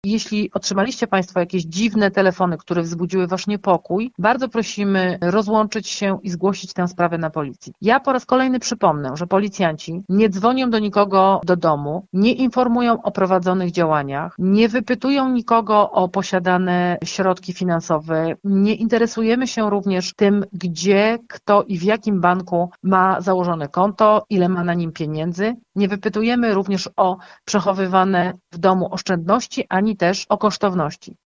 Jeśli otrzymaliście Państwo jakieś dziwne telefony, które wzbudziły Wasz niepokój, bardzo prosimy rozłączyć się i zgłosić tę sprawę na policji. Ja po raz kolejny przypomnę, że policjanci nie dzwonią do nikogo do domu, nie informują o prowadzonych działaniach, nie wypytują nikogo o posiadane środki finansowe, nie interesujemy się również tym, gdzie, kto i w jakim banku ma założone konto, ile ma na nim pieniędzy. Nie wypytujemy również o przechowywane w domu oszczędności, ani też o kosztowności.